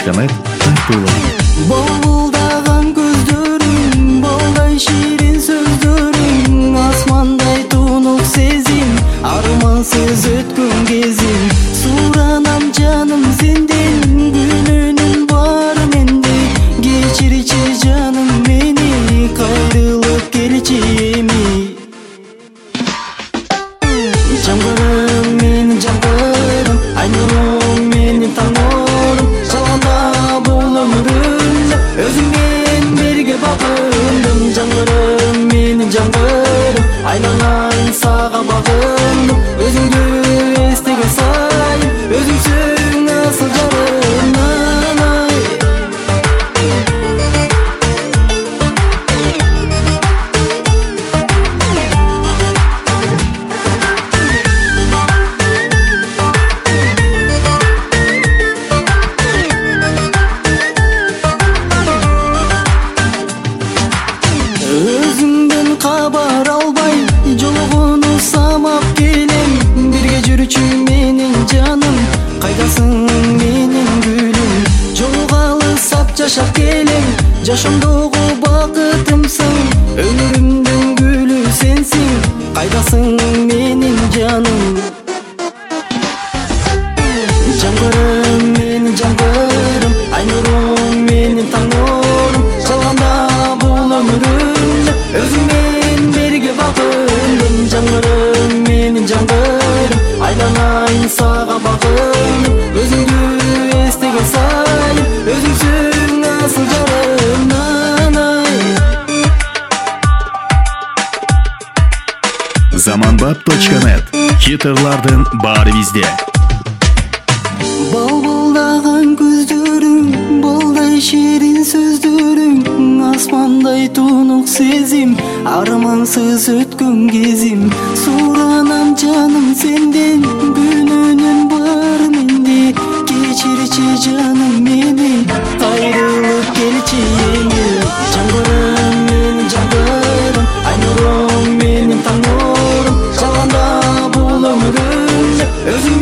Zamandap.net тартуулайт. Балбылдаган көздөрүң, балдай ширин сөздөрүң, асмандай тунук сезим, армансыз өткөн кезим. Суранам жаным сенден, күнүнүн бар менде. Кечирчи жаным мени, кайрылып келчи эми. Жамгырым менин жамгырым, айнурум менин таңорум. Жалганда бул өмүрүмдө өзүңмен бирге багындым. Жамгырым менин жамгырым, айналайын сага багындым. Өзүңдү эстеген сайын, өзүңсүң асыл жарым. Өзүңдөн кабар албай, жолгону самап келем. Бирге жүрчү менин жаным, кайдасың менин гүлүм. Жолугалы сап жашап келем, жашоомдогу бакытымсың. Өмүрүмдүн гүлү сенсиң, кайдасың менин жаным. Жамгырым менин жамгырым, айнурум менин таңорум. Жалганда бул өмүрүмдө өзүңмен бирге багындым. Жамгырым менин жамгырым, айналайын сага багындым. Өзүңдү эстеген сайын, өзүңсүң асыл жарым. Zamandap.net хитерлардын баары бизде. Балбылдаган көздөрүң, балдай ширин сөздөрүң, асмандай тунук сезим, армансыз өткөн кезим. Суранам жаным сенден, күнүнүн бар менде. Кечирчи жаным мени, кайрылып келчи эми. Жамгырым менин жамгырым, айнурум менин таңорум. Жалганда бул өмүрүмдө өзүң